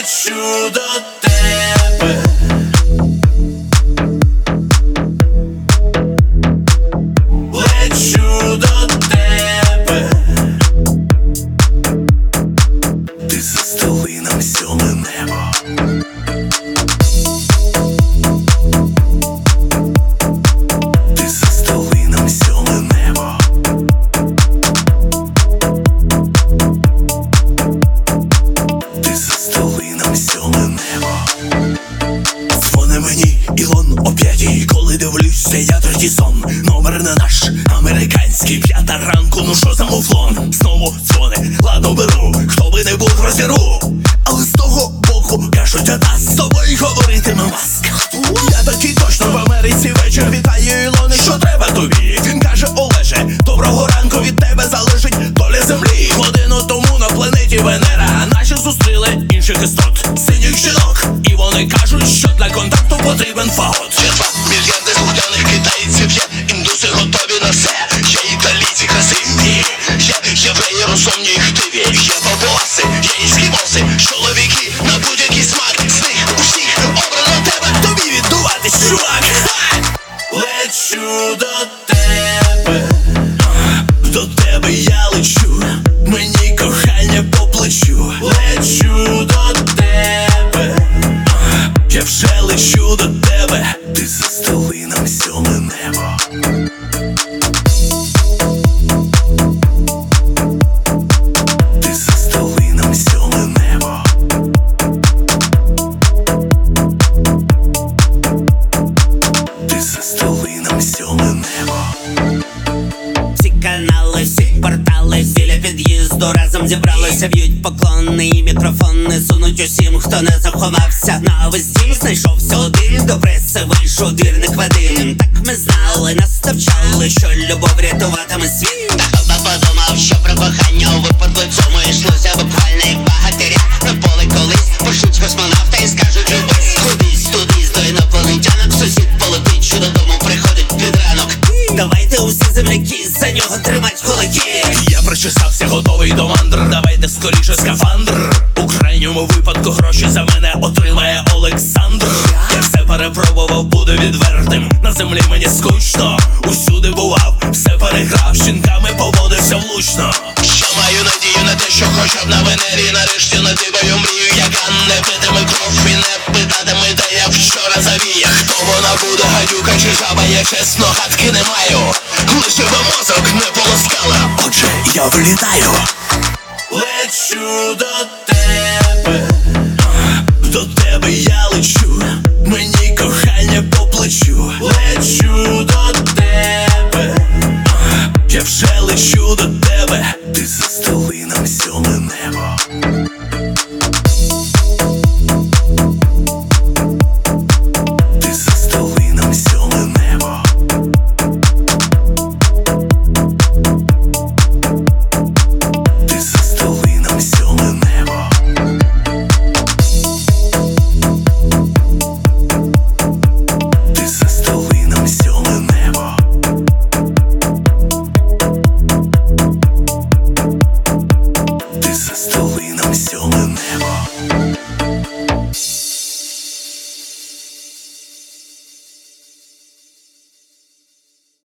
лечу до тебе. Лечу до тебе. Ти застели нам сьоме небо. Ти застели нам сьоме небо. Ти застели нам сьоме небо. Дзвони мені Ілон о 5-й, коли дивлюся я третій сон. Номер не наш, американський, 5 ранку, ну що за муфлон? Знову дзвони, ладно беру, хто би не був розіру. Але з того боку кажуть, а та з тобою говоритиме маска. Я такий точно в Америці вечір, вітаю Ілони, що треба тобі? Він каже: Олеже, доброго ранку, від тебе залежить доля землі. Годину тому на планеті Венера наші зустріли інших істот, синіх жінок. І вони кажуть, що для контакту потрібен фагот. Є 2 мільярди слухняних китайців, є індуси готові на все. Є італійці красиві, є євреї розумні і хтиві. Є папуаси, є ескімоси, чоловіки на будь-який смак. З них усіх обрано тебе, тобі віддуватись, чувак. Лечу до тебе. До тебе я лечу, мені кохання по плечу. Лечу до тебе. Я вже лечу до тебе. Ти застели нам сьоме небо. Ти застели нам сьоме небо. Ти застели нам сьоме небо. Всі канали, всі портали біля під'їзду разом зібралися, б'ють поклони і мікрофони сунуть усім, хто не заховався. На весь дім знайшовся один, до преси вийшов двірник Вадим. Так ми знали, нас навчали, що любов рятуватиме світ. Та хто подумав, що про кохання у випадку цьому йшлося буквально як багатиря. На поле колись пошлють космонавта і скажуть: любись кудись туди до інопланетянок. Сусід полетить, що додому приходить під ранок. Давайте усі земляки за нього тримать кулаки. Я причесався, готовий до мандр. Давайте скоріше скафандр. У крайньому випадку гроші за мене отримає Олександр. Я все перепробував, буду відвертим. На землі мені скучно, усюди бував, все переграв, з жінками поводився влучно. Що маю надію на те, що хоча б на Венері нарешті надибаю мрію, яка не питиме кров і не питатиме, де я вчора завіяв. Хто вона буде, гадюка чи жаба, я чесно гадки не маю. Лише би мозок не полоскала, отже я влітаю. Лечу до тебе. До тебе я лечу, мені кохання по плечу. Лечу до тебе. Я вже лечу до тебе. Ти застели нам сьоме небо. Ти застели нам сьоме небо. Ти застели нам сьоме небо. Ти застели нам сьоме небо. Ти застели нам сьоме небо.